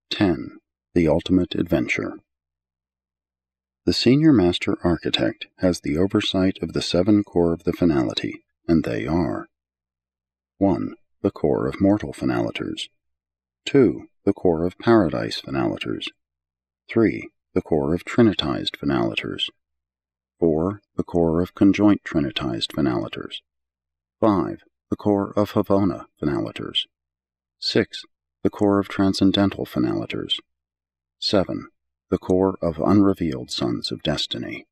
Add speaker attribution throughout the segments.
Speaker 1: 10. The Ultimate Adventure. The Senior Master Architect has the oversight of the 7 core of the finality, and they are: 1. The core of mortal finalators. 2. The core of paradise finalators. 3. The core of trinitized finalators. 4. The core of conjoint trinitized finalators. 5. The core of Havona finalators. 6. The core of transcendental finalators. 7. The core of unrevealed sons of destiny.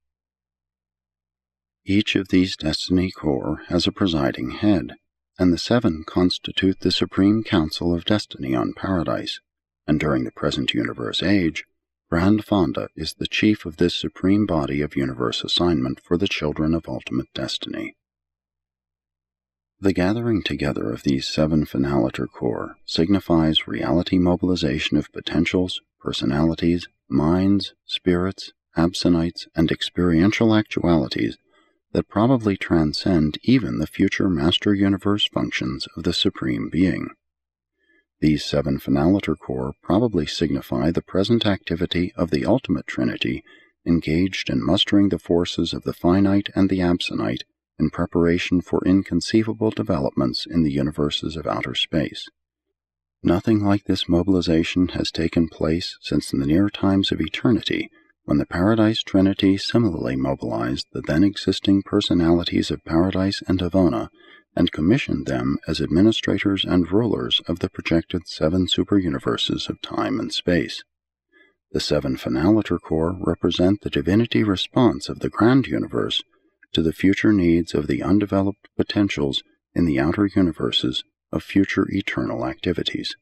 Speaker 1: Each of these destiny core has a presiding head, and the 7 constitute the Supreme Council of Destiny on Paradise, and during the present universe age, Grand Fonda is the chief of this supreme body of universe assignment for the children of ultimate destiny. The gathering together of these 7 finalator core signifies reality mobilization of potentials, personalities, minds, spirits, absinites, and experiential actualities that probably transcend even the future master universe functions of the Supreme Being. These 7 finalator core probably signify the present activity of the Ultimate Trinity engaged in mustering the forces of the finite and the absinite in preparation for inconceivable developments in the universes of outer space. Nothing like this mobilization has taken place since the near times of eternity, when the Paradise Trinity similarly mobilized the then existing personalities of Paradise and Havona and commissioned them as administrators and rulers of the projected 7 superuniverses of time and space. The 7 finalator core represent the divinity response of the grand universe to the future needs of the undeveloped potentials in the outer universes of future eternal activities.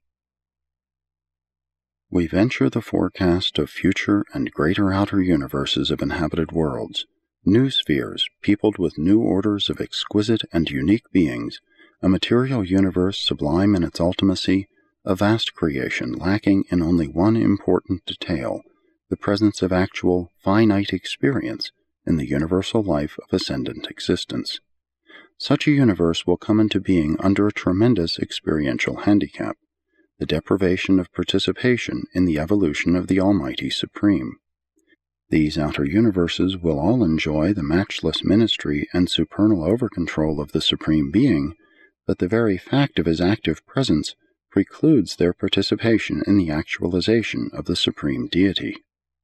Speaker 1: We venture the forecast of future and greater outer universes of inhabited worlds, new spheres peopled with new orders of exquisite and unique beings, a material universe sublime in its ultimacy, a vast creation lacking in only one important detail, the presence of actual, finite experience in the universal life of ascendant existence. Such a universe will come into being under a tremendous experiential handicap, the deprivation of participation in the evolution of the Almighty Supreme. These outer universes will all enjoy the matchless ministry and supernal overcontrol of the Supreme Being, but the very fact of his active presence precludes their participation in the actualization of the Supreme Deity.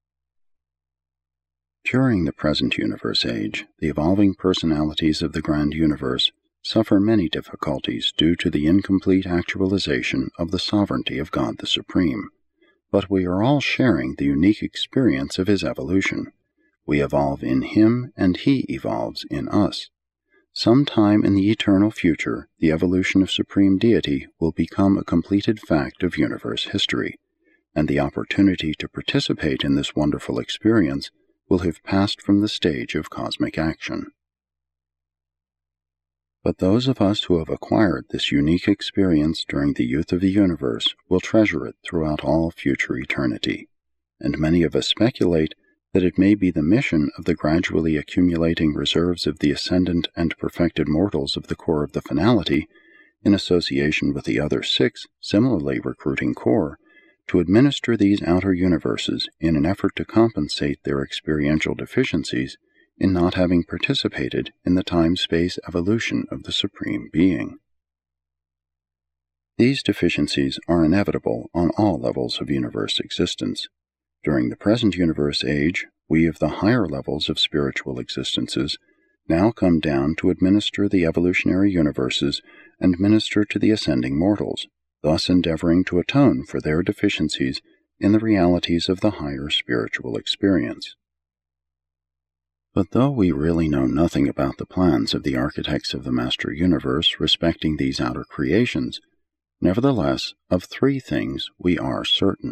Speaker 1: During the present universe age, the evolving personalities of the grand universe suffer many difficulties due to the incomplete actualization of the sovereignty of God the Supreme. But we are all sharing the unique experience of his evolution. We evolve in him, and he evolves in us. Sometime in the eternal future, the evolution of Supreme Deity will become a completed fact of universe history, and the opportunity to participate in this wonderful experience will have passed from the stage of cosmic action. But those of us who have acquired this unique experience during the youth of the universe will treasure it throughout all future eternity, and many of us speculate that it may be the mission of the gradually accumulating reserves of the ascendant and perfected mortals of the core of the finality, in association with the other 6 similarly recruiting core, to administer these outer universes in an effort to compensate their experiential deficiencies in not having participated in the time-space evolution of the Supreme Being. These deficiencies are inevitable on all levels of universe existence. During the present universe age, we of the higher levels of spiritual existences now come down to administer the evolutionary universes and minister to the ascending mortals, thus endeavoring to atone for their deficiencies in the realities of the higher spiritual experience. But though we really know nothing about the plans of the architects of the Master Universe respecting these outer creations, nevertheless, of 3 things we are certain.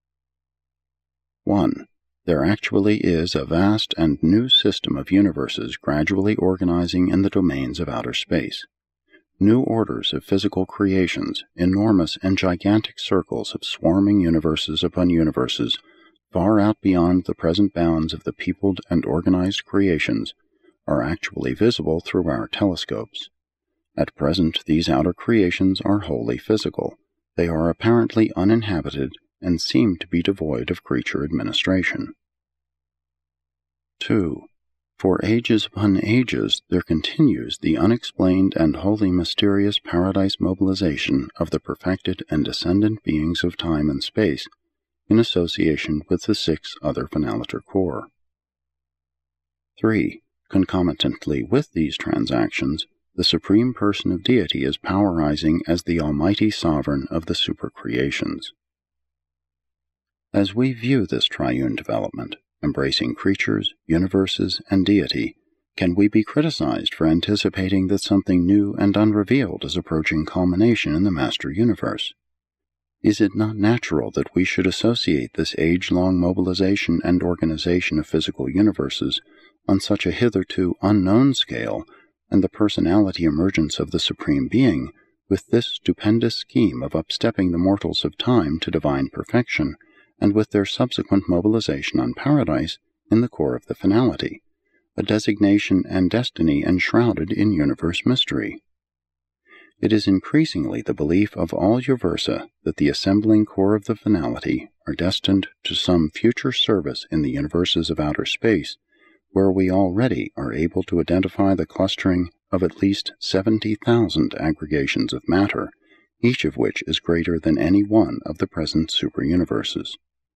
Speaker 1: 1. There actually is a vast and new system of universes gradually organizing in the domains of outer space. New orders of physical creations, enormous and gigantic circles of swarming universes upon universes, far out beyond the present bounds of the peopled and organized creations, are actually visible through our telescopes. At present, these outer creations are wholly physical. They are apparently uninhabited and seem to be devoid of creature administration. 2. For ages upon ages there continues the unexplained and wholly mysterious paradise mobilization of the perfected and descendant beings of time and space in association with the 6 other Finaliter Corps. 3. Concomitantly with these transactions, the Supreme Person of Deity is powerizing as the Almighty Sovereign of the supercreations. As we view this triune development, embracing creatures, universes, and deity, can we be criticized for anticipating that something new and unrevealed is approaching culmination in the Master Universe? Is it not natural that we should associate this age-long mobilization and organization of physical universes on such a hitherto unknown scale, and the personality emergence of the Supreme Being, with this stupendous scheme of upstepping the mortals of time to divine perfection, and with their subsequent mobilization on paradise in the core of the finality, a designation and destiny enshrouded in universe mystery? It is increasingly the belief of all Uversa that the assembling core of the finality are destined to some future service in the universes of outer space, where we already are able to identify the clustering of at least 70,000 aggregations of matter, each of which is greater than any one of the present superuniverses.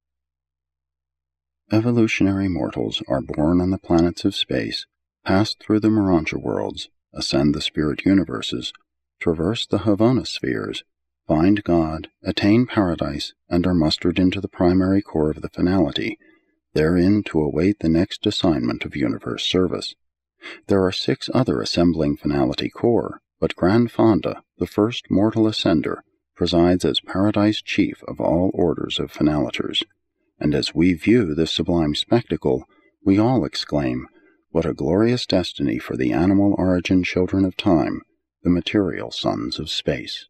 Speaker 1: Evolutionary mortals are born on the planets of space, pass through the Morontia worlds, ascend the spirit universes, traverse the Havona spheres, find God, attain paradise, and are mustered into the primary core of the finality, therein to await the next assignment of universe service. There are 6 other assembling finality corps, but Grand Fonda, the first mortal ascender, presides as paradise chief of all orders of finaliters, and as we view this sublime spectacle, we all exclaim, "What a glorious destiny for the animal origin children of time, the material sons of space."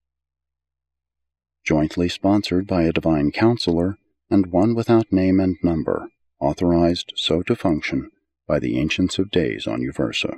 Speaker 1: Jointly sponsored by a divine counselor, and one without name and number, authorized so to function by the Ancients of Days on Uversa.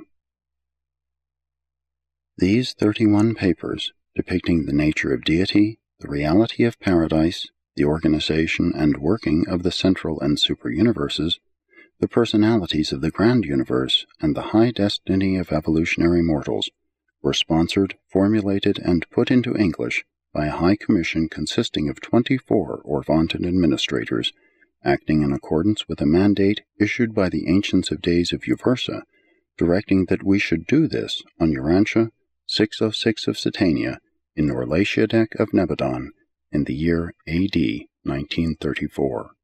Speaker 1: These 31 papers, depicting the nature of deity, the reality of paradise, the organization and working of the central and super-universes, the personalities of the grand universe, and the high destiny of evolutionary mortals, were sponsored, formulated, and put into English by a High Commission consisting of 24 Orvontan administrators, acting in accordance with a mandate issued by the Ancients of Days of Uversa, directing that we should do this on Urantia 606 of Satania, in Norlatiadec of Nebadon, in the year AD 1934.